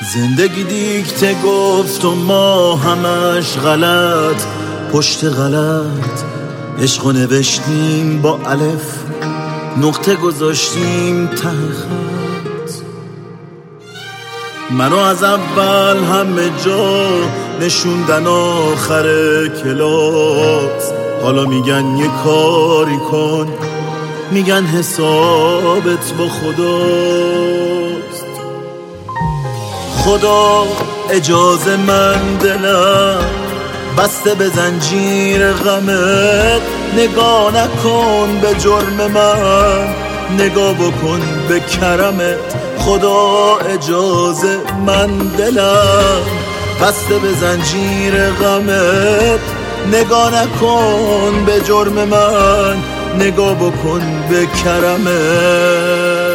زندگی دیکته گفت و ما همش غلط پشت غلط، عشقو نوشتیم با الف، نقطه گذاشتیم ته خط. منو از اول همه جا نشوندن آخر کلاس، حالا میگن یه کاری کن، میگن حسابت با خداست. خدا اجازه من دلم بسته به زنجیر غمت، نگاه نکن به جرم من، نگاه بکن به کرمت. خدا اجازه من دلم بسته به زنجیر غمت، نگاه نکن به جرم من، نگاه بکن به کرمت.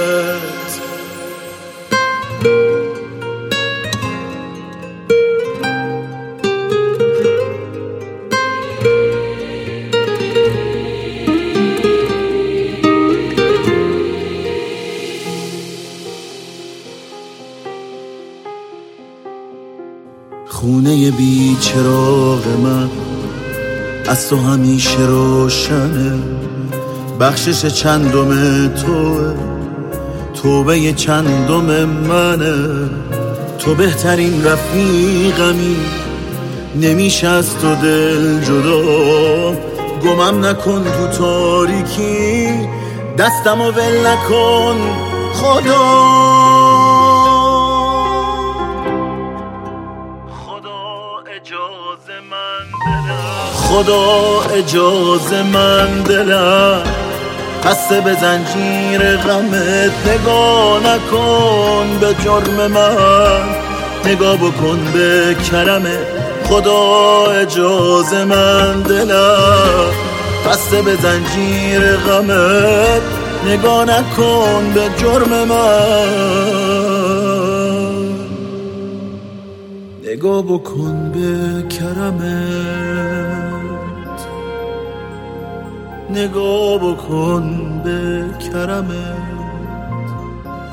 خونه بی چراغ من از تو همیشه روشنه، بخشش چندم توه، توبه چندم منه. تو بهترین رفیقمی، نمیشه از تو دل جدا. گمم نکن تو تاریکی، دستمو ول نکن خدا. خدا اجازه من دلم بسته به زنجیر غمت، نگاه نکن به جرم من، نگاه بکن به کرمت. خدا اجازه من دلم بسته به زنجیر غمت، نگاه نکن به جرم من، نگاه بکن به کرمت، نگاه بکن به کرمت،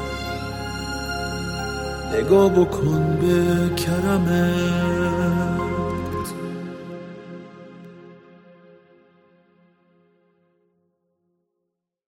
نگاه بکن به کرمت.